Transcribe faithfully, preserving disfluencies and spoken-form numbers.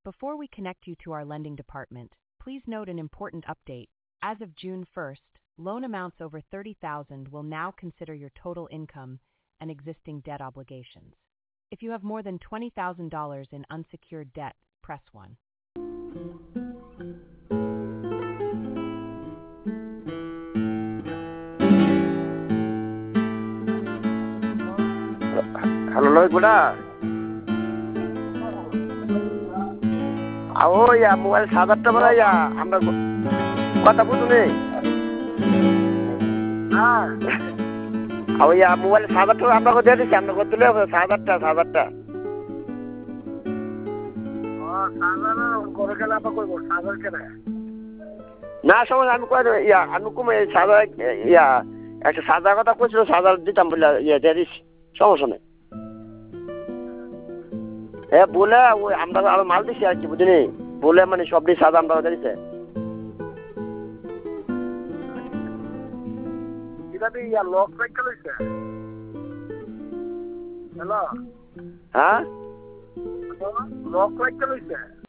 Before we connect you to our lending department, please note an important update. As of June first, loan amounts over thirty thousand dollars will now consider your total income and existing debt obligations. If you have more than twenty thousand dollars in unsecured debt, press one. Hello, Lloyd, buda. Awo ya mobile সাত আটটা বলা ya আমরা কথা বুঝু নেই হ্যাঁ আwo ya mobile সাত আটটা আমরা কো দিয়ে দিছি আমরা কো তুলে সাত আটটা সাত আটটা ও সাজানা করে গেল আপা কইবো সাজার কেনে না সময় আমি কই ইয়া আমি কমে সাজা ইয়া একটা সাজা কথা কইছিল সাজা দিতাম বলে ইয়া দিয়ে দিছি সমস্যা নেই হ্যাঁ বলে ওই আমরা আরো মাল দিছি আর কি বুঝলি বলে মানে সবটি সাদা আমরা দিছে এটা দি ইয়া লক সাইকেল হইছে হ্যালো হ্যাঁ লক সাইকেল হইছে